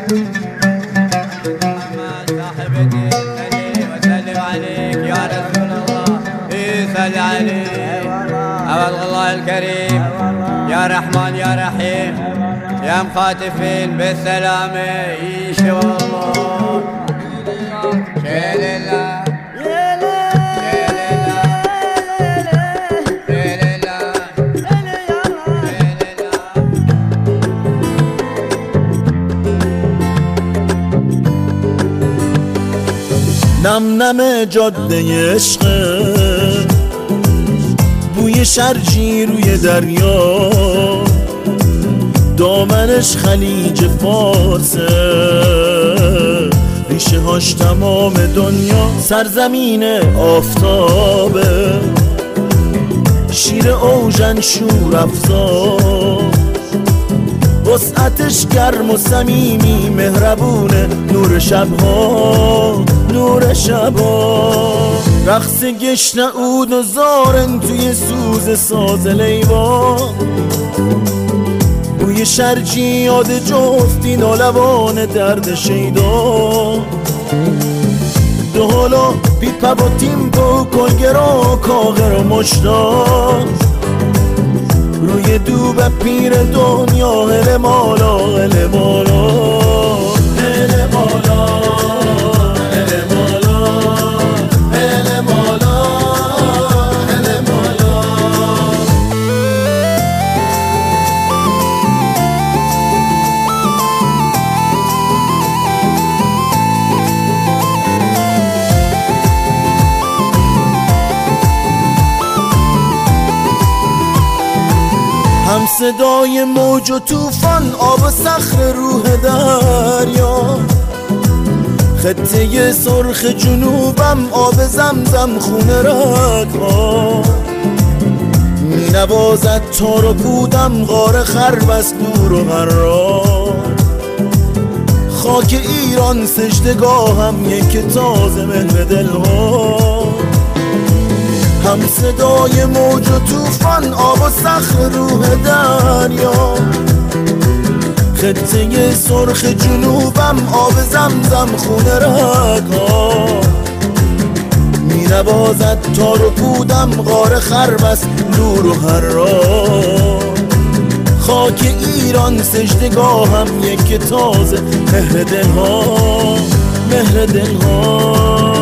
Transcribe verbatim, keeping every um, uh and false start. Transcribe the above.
صل عليه أبد الله الكريم يا رحمن يا رحيم يا مخاتفين بالسلامة يشوى الله شيل الله نم نم جاده عشقه، بوی شرجی روی دریا، دامنش خلیج فارسه، ریشه هاش تمام دنیا، سرزمین آفتابه، شیر اوژن شور افزار، وسعتش گرم و صمیمی مهربونه، نور شبها نور شبها، رقص گشن عود و زارن توی سوز ساز لیوان، بوی شرجی یاد جفتی نالوان درد شیدا، دو حالا پیپا و تیمپو کلگرا کاغر و مشتاق، روی دوب پیر دنیا هل مالا هل مالا هل مالا هل مالا هل مالا هل مالا. هم صدای موج و طوفان، آب و صخر روح دریا، خطه سرخ جنوبم آب زمزم خون رگها، می نوازد تار و پودم غار خربست دور و غرار، خاک ایران سجدگاهم یک تازه مهر دلها، هم صدای موج و طوفان، آب و صخر روح دریا، خطه سرخ جنوبم آب زمزم خون رگها، می نوازد تار و پودم غار خربست نور و حرار، خاک ایران سجدگاهم یک تازه مهر دلها مهر دلها.